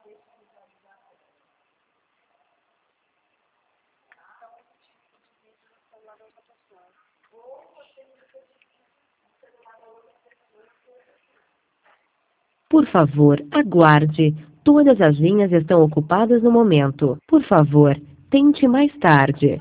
Por favor, aguarde. Todas as linhas estão ocupadas no momento. Por favor, tente mais tarde.